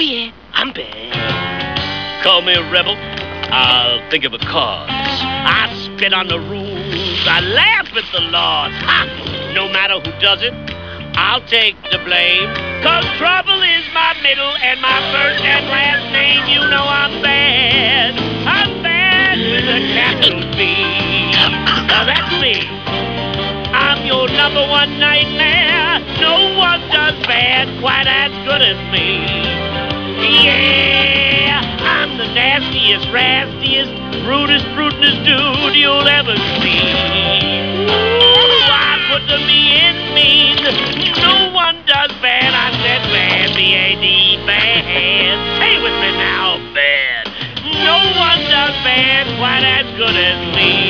yeah, I'm bad. Call me a rebel, I'll think of a cause. I spit on the rules, I laugh at the laws. Ha! No matter who does it, I'll take the blame. 'Cause trouble is my middle and my first and last name. You know I'm bad. I'm bad with a capital B. Now that's me. I'm your number one nightmare. No one does bad quite as good as me. Yeah, I'm the nastiest, rastiest, rudest, fruitinest dude you'll ever see. Ooh, I put the me in mean. No one does bad. I said bad, B-A-D, bad. Say with me now, bad. No one does bad quite as good as me.